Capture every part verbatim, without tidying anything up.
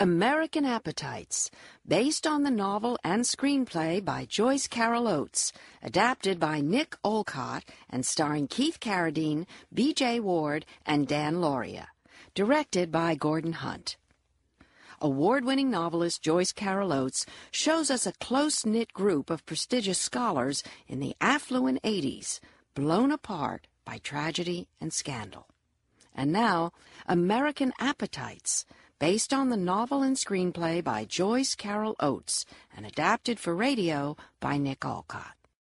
American Appetites, based on the novel and screenplay by Joyce Carol Oates, adapted by Nick Olcott and starring Keith Carradine, B J Ward, and Dan Lauria. Directed by Gordon Hunt. Award-winning novelist Joyce Carol Oates shows us a close-knit group of prestigious scholars in the affluent eighties, blown apart by tragedy and scandal. And now, American Appetites, based on the novel and screenplay by Joyce Carol Oates and adapted for radio by Nick Olcott.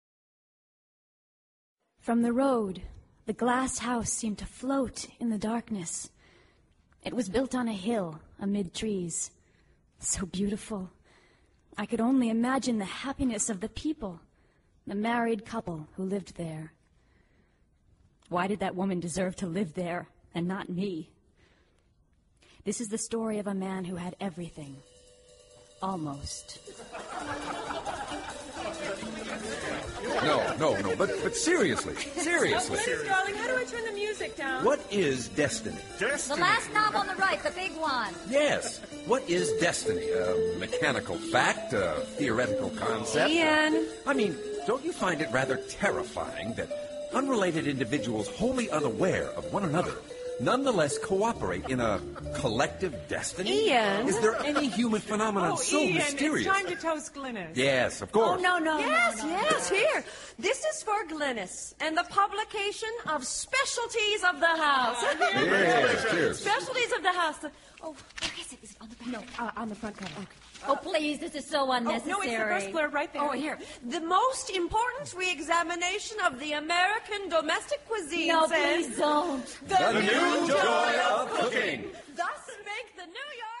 From the road, the glass house seemed to float in the darkness. It was built on a hill amid trees. So beautiful. I could only imagine the happiness of the people, the married couple who lived there. Why did that woman deserve to live there and not me? This is the story of a man who had everything. Almost. No, no, no, but but seriously, seriously. Please, darling, how do I turn the music down? What is destiny? Destiny? The last knob on the right, the big one. Yes. What is destiny? A mechanical fact? A theoretical concept? Ian. I mean, don't you find it rather terrifying that unrelated individuals wholly unaware of one another nonetheless cooperate in a collective destiny? Ian. Is there any human phenomenon Oh, so Ian, mysterious? it's time to toast Glynis. Yes, of course. Oh, no, no, Yes, no, no. yes, here. This is for Glynis and the publication of Specialties of the House. Yes, cheers. Specialties of the House. Oh, Where is it? Is it on the back? no, uh, on the front cover. Okay. Oh, please, this is so Oh, unnecessary. no, it's the first blurb right there. Oh, here. The most important re-examination of the American domestic cuisine No, says... please don't. The, The new joy of cooking. Thus make the New York...